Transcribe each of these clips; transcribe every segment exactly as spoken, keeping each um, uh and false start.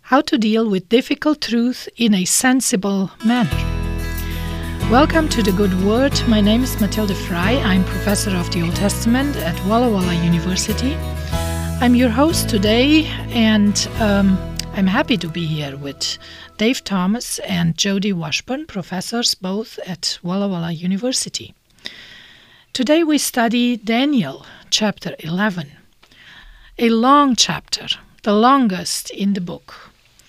how to deal with difficult truth in a sensible manner. Welcome to The Good Word. My name is Matilde Frey. I'm professor of the Old Testament at Walla Walla University. I'm your host today, and um, I'm happy to be here with Dave Thomas and Jody Washburn, professors both at Walla Walla University. Today we study Daniel chapter eleven, a long chapter, the longest in the book.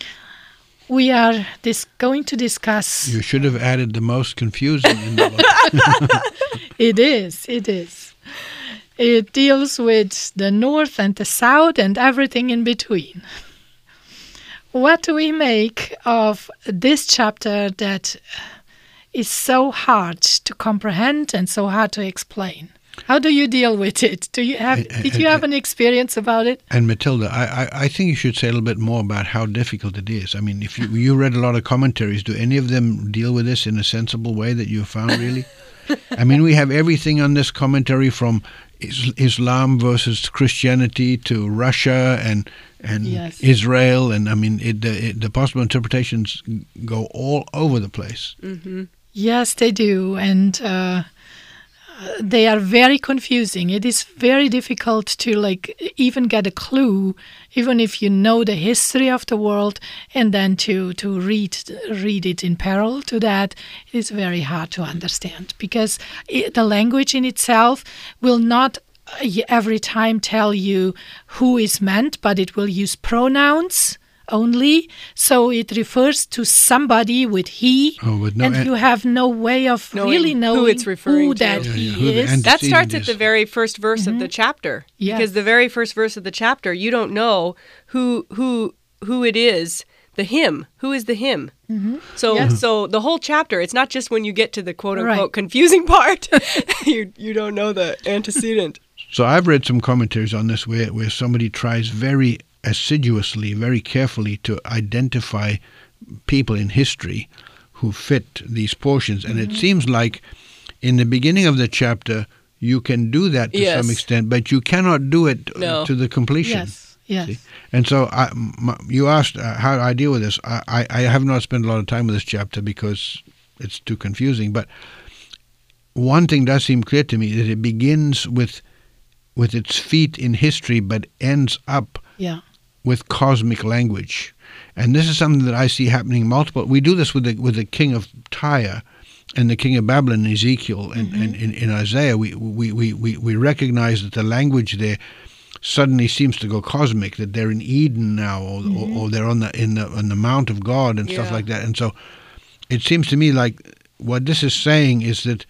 We are dis- going to discuss... You should have added the most confusing in the book. It is, it is. It deals with the north and the south and everything in between. What do we make of this chapter that is so hard to comprehend and so hard to explain? How do you deal with it? Do you have? And, did you have an experience about it? And Matilda, I, I, I think you should say a little bit more about how difficult it is. I mean, if you you read a lot of commentaries, do any of them deal with this in a sensible way that you found, really? I mean, we have everything on this commentary from is, Islam versus Christianity to Russia and and Yes. Israel, and I mean, it, the, it, the possible interpretations go all over the place. Mm-hmm. Yes, they do, and uh, they are very confusing. It is very difficult to like even get a clue, even if you know the history of the world, and then to to read read it in parallel to that, it is very hard to understand because it, the language in itself will not uh, every time tell you who is meant, but it will use pronouns only, so it refers to somebody with he, Oh, with no and an- you have no way of Knowing really who knowing it's referring who to. that Yeah, he yeah, who the is. ant- That Antecedent starts at is- the very first verse of the chapter. Yes. Because the very first verse of the chapter, you don't know who who who it is, the him. Who is the him? So Yes. so the whole chapter, it's not just when you get to the quote unquote Right. confusing part, you you don't know the antecedent. So I've read some commentaries on this where, where somebody tries very assiduously, very carefully to identify people in history who fit these portions. And it seems like in the beginning of the chapter, you can do that to Yes. some extent, but you cannot do it uh, No. to the completion. Yes, yes. See? And so I, m- you asked uh, how I deal with this. I, I, I have not spent a lot of time with this chapter because it's too confusing. But one thing does seem clear to me, that it begins with with its feet in history, but ends up Yeah. with cosmic language. And this is something that I see happening multiple. We do this with the with the king of Tyre and the king of Babylon in Ezekiel and, and in, in Isaiah. We, we, we, we, we recognize that the language there suddenly seems to go cosmic, that they're in Eden now, or, or, or they're on the in the on the Mount of God and stuff Yeah. like that. And so it seems to me like what this is saying is that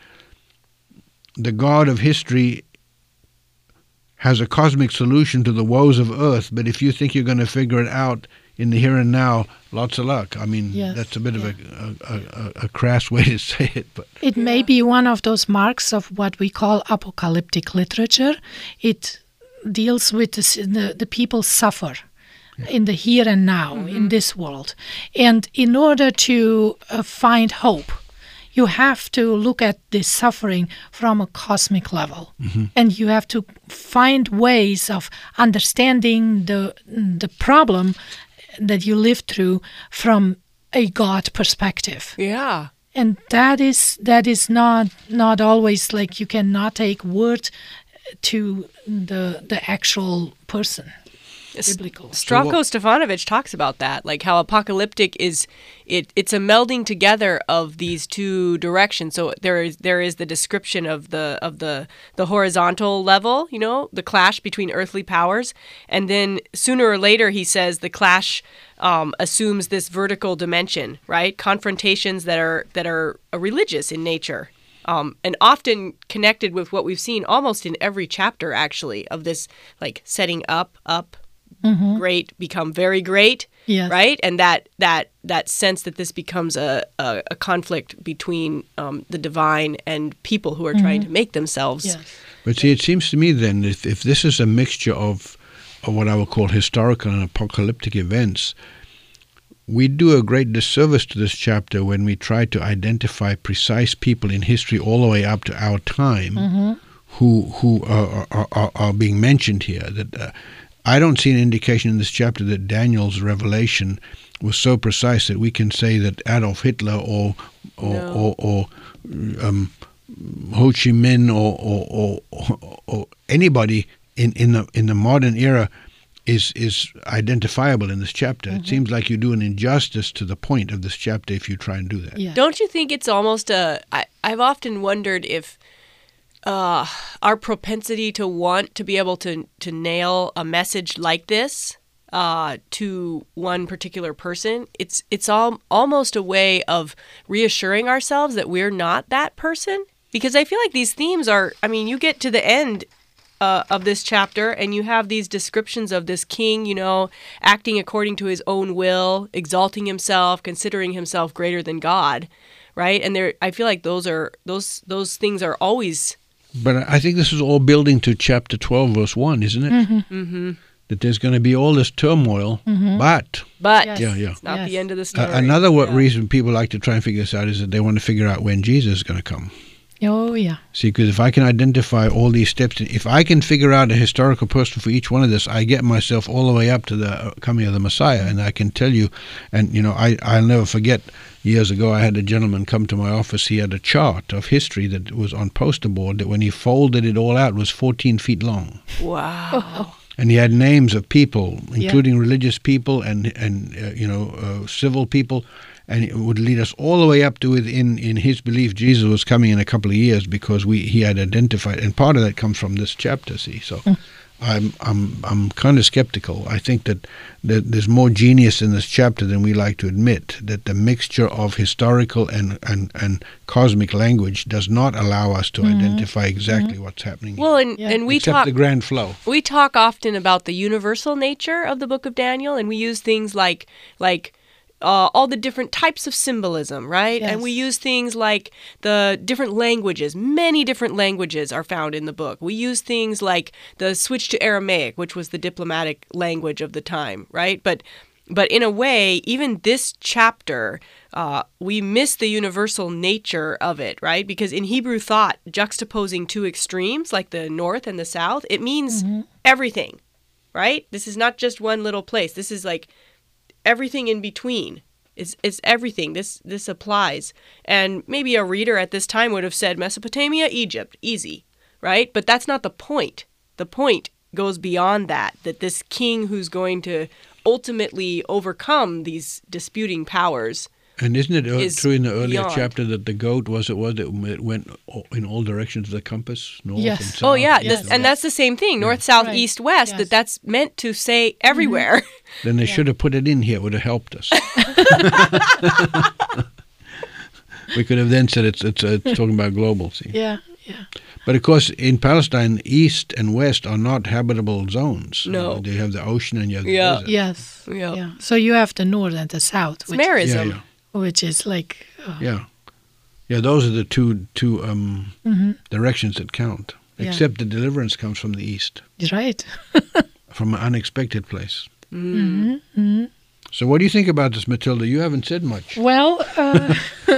the God of history has a cosmic solution to the woes of earth, but if you think you're going to figure it out in the here and now, lots of luck. I mean, Yes, that's a bit yeah. of a, a, a, a crass way to say it, but It may be one of those marks of what we call apocalyptic literature. It deals with the, s- the, the people suffer in the here and now, in this world. And in order to uh, find hope, you have to look at this suffering from a cosmic level. And you have to find ways of understanding the the problem that you live through from a God perspective. Yeah. And that is that is not not always like you cannot take word to the the actual person. Biblical. Strako Stefanovic talks about that, like how apocalyptic is it it's a melding together of these two directions. So there is there is the description of the of the the horizontal level, you know, the clash between earthly powers, and then sooner or later he says the clash um, assumes this vertical dimension, right? Confrontations that are that are uh, religious in nature. Um, and often connected with what we've seen almost in every chapter, actually, of this like setting up, up, great, become very great, Yes. right? And that that that sense that this becomes a, a, a conflict between um, the divine and people who are trying to make themselves. Yes. but see, it seems to me then if if this is a mixture of of what I would call historical and apocalyptic events, we do a great disservice to this chapter when we try to identify precise people in history all the way up to our time who who are, are, are, are being mentioned here. That uh, I don't see an indication in this chapter that Daniel's revelation was so precise that we can say that Adolf Hitler or or No. or, or um, Ho Chi Minh or or, or, or anybody in, in the in the modern era is is identifiable in this chapter. It seems like you do an injustice to the point of this chapter if you try and do that. Yeah. Don't you think it's almost a? I, I've often wondered if uh, our propensity to want to be able to to nail a message like this uh, to one particular person, it's it's all almost a way of reassuring ourselves that we're not that person. Because I feel like these themes are. I mean, you get to the end Uh, of this chapter, and you have these descriptions of this king, you know, acting according to his own will, exalting himself, considering himself greater than God, right? And there, I feel like those are those those things are always. But I think this is all building to chapter twelve, verse one, isn't it? Mm-hmm. Mm-hmm. That there's going to be all this turmoil, Mm-hmm. but But Yes. yeah, yeah. it's not Yes. the end of the Uh, story. another what Yeah. reason people like to try and figure this out is that they want to figure out when Jesus is going to come. Oh, yeah. See, because if I can identify all these steps, if I can figure out a historical person for each one of this, I get myself all the way up to the uh, coming of the Messiah. And I can tell you, and, you know, I, I'll never forget, years ago I had a gentleman come to my office. He had a chart of history that was on poster board that when he folded it all out was fourteen feet long. Wow. And he had names of people, including religious people and, and uh, you know, uh, civil people. And it would lead us all the way up to within, in his belief, Jesus was coming in a couple of years because we he had identified, and part of that comes from this chapter. See, so Mm. I'm I'm I'm kind of skeptical. I think that, that there's more genius in this chapter than we like to admit. That the mixture of historical and and, and cosmic language does not allow us to identify exactly what's happening. Well, here, and Yeah. and we except talk the grand flow. we talk often about the universal nature of the Book of Daniel, and we use things like like. Uh, all the different types of symbolism, right? Yes. And we use things like the different languages. Many different languages are found in the book. We use things like the switch to Aramaic, which was the diplomatic language of the time, right? But but in a way, even this chapter, uh, we miss the universal nature of it, right? Because in Hebrew thought, juxtaposing two extremes, like the north and the south, it means everything, right? This is not just one little place. This is like everything in between. It's, it's everything. This this applies. And maybe a reader at this time would have said Mesopotamia, Egypt, easy, right? But that's not the point. The point goes beyond that, that this king who's going to ultimately overcome these disputing powers. And isn't it uh, is true in the earlier beyond. chapter that the goat was it was it it went o- in all directions of the compass, north Yes. and south? Oh yeah, Yes. this, and that's the same thing, north, south, Right. east, west, Yes. that that's meant to say everywhere. Then they should have put it in here. It would have helped us. We could have then said it's it's, uh, it's talking about global. See, Yeah, yeah. but of course in Palestine, east and west are not habitable zones. No. Uh, they have the ocean and you have the Yeah. desert. Yes. Yeah. Yeah. So you have the north and the south, It's which, Marism. Yeah, yeah, which is like, uh, yeah, yeah. Those are the two two um, mhm. directions that count. Yeah. Except the deliverance comes from the east, right. from an unexpected place. hmm hmm So what do you think about this, Matilda? You haven't said much. Well, uh,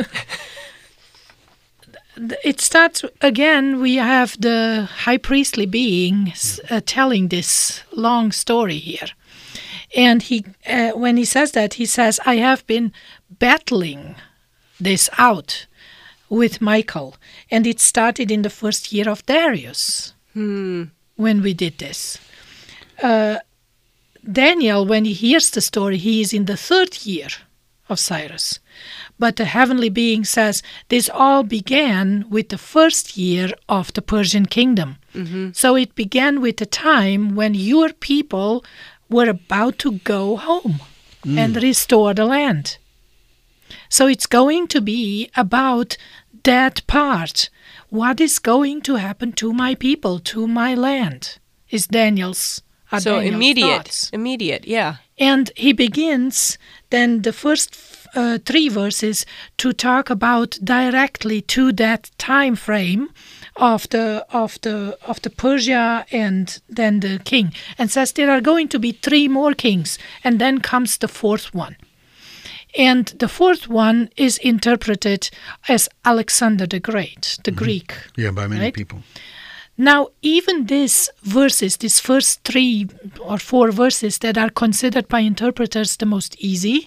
it starts again. We have the high priestly being uh, telling this long story here, and he, uh, when he says that, he says, "I have been battling this out with Michael, and it started in the first year of Darius Hmm. when we did this." Uh, Daniel, when he hears the story, he is in the third year of Cyrus. But the heavenly being says this all began with the first year of the Persian kingdom. So it began with the time when your people were about to go home and restore the land. So it's going to be about that part. What is going to happen to my people, to my land, is Daniel's are So Daniel's immediate, thoughts. immediate, yeah. And he begins then the first uh, three verses to talk about directly to that time frame of the of the of the Persia and then the king, and says there are going to be three more kings, and then comes the fourth one. And the fourth one is interpreted as Alexander the Great, the Greek. Yeah, by many Right. people. Now, even these verses, these first three or four verses that are considered by interpreters the most easy,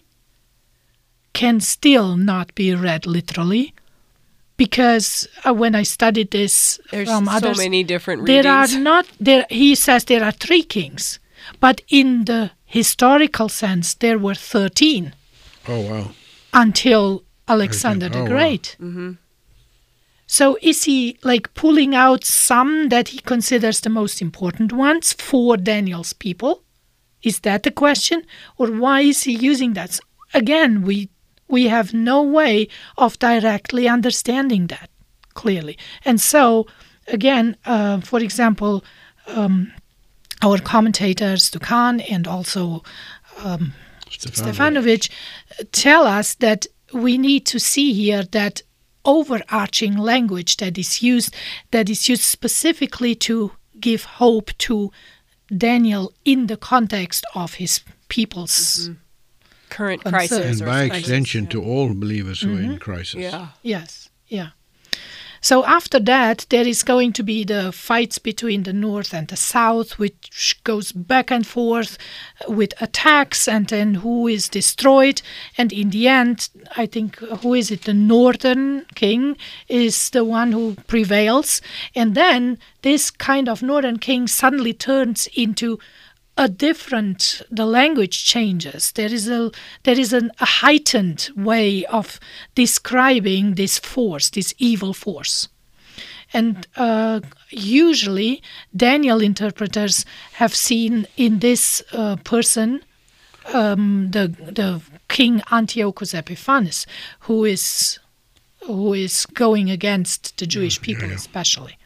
can still not be read literally, because uh, when I studied this There's from so others, many different readings. there are not there. He says there are three kings, but in the historical sense, there were thirteen. Oh wow! Until Alexander the oh, Great. Wow. Mm-hmm. So is he like pulling out some that he considers the most important ones for Daniel's people? Is that the question, or why is he using that? Again, we. We have no way of directly understanding that clearly. And so, again, uh, for example, um, our commentators, Dukan and also um, Stefanovic, tell us that we need to see here that overarching language that is used, that is used specifically to give hope to Daniel in the context of his people's Mm-hmm. current Concern. crisis. And or by crisis, extension, yeah. to all believers who are in crisis. Yeah. Yes, yeah. So after that, there is going to be the fights between the North and the South, which goes back and forth with attacks, and then who is destroyed. And in the end, I think, who is it? The Northern king is the one who prevails. And then this kind of Northern king suddenly turns into a different, the language changes. There is a there is an, a heightened way of describing this force, this evil force. And uh, usually Daniel interpreters have seen in this uh, person um, the the king Antiochus Epiphanes, who is who is going against the Jewish Yeah, people yeah, yeah. especially.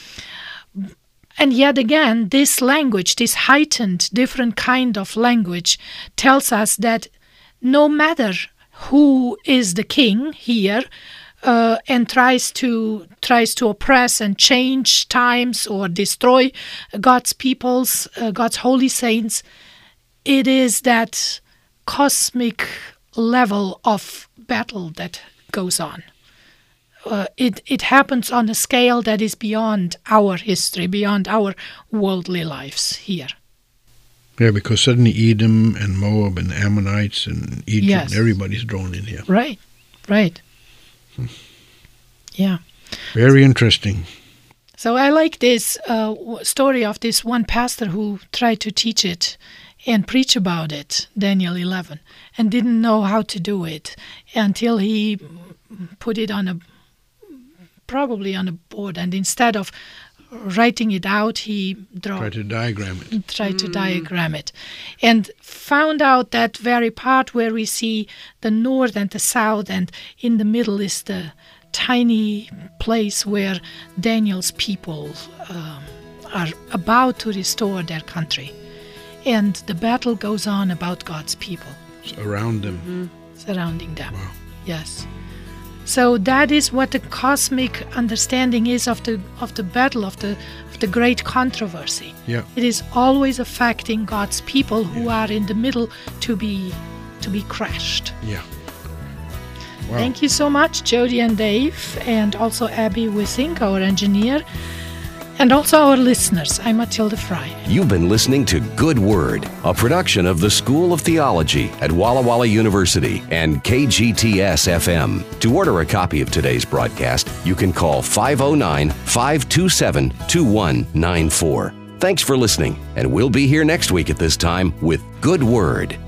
And yet again, this language, this heightened, different kind of language, tells us that no matter who is the king here, uh, and tries to tries to oppress and change times or destroy God's peoples, uh, God's holy saints, it is that cosmic level of battle that goes on. Uh, it, it happens on a scale that is beyond our history, beyond our worldly lives here. Yeah, because suddenly Edom and Moab and Ammonites and Egypt, Yes. everybody's drawn in here. Right, right. Yeah. Very interesting. So I like this uh, w- story of this one pastor who tried to teach it and preach about it, Daniel eleven, and didn't know how to do it until he put it on a probably on a board, and instead of writing it out, he drew, Try to diagram it. tried to diagram it, and found out that very part where we see the north and the south, and in the middle is the tiny place where Daniel's people um, are about to restore their country. And the battle goes on about God's people. Around them. Mm-hmm. Surrounding them. Wow. Yes. So that is what the cosmic understanding is of the of the battle, of the of the great controversy. Yeah. It is always affecting God's people who are in the middle to be to be crushed. Yeah. Wow. Thank you so much, Jody and Dave, and also Abby Wissink, our engineer, and also our listeners. I'm Matilda Fry. You've been listening to Good Word, a production of the School of Theology at Walla Walla University and K G T S F M. To order a copy of today's broadcast, you can call five oh nine, five two seven, two one nine four. Thanks for listening, and we'll be here next week at this time with Good Word.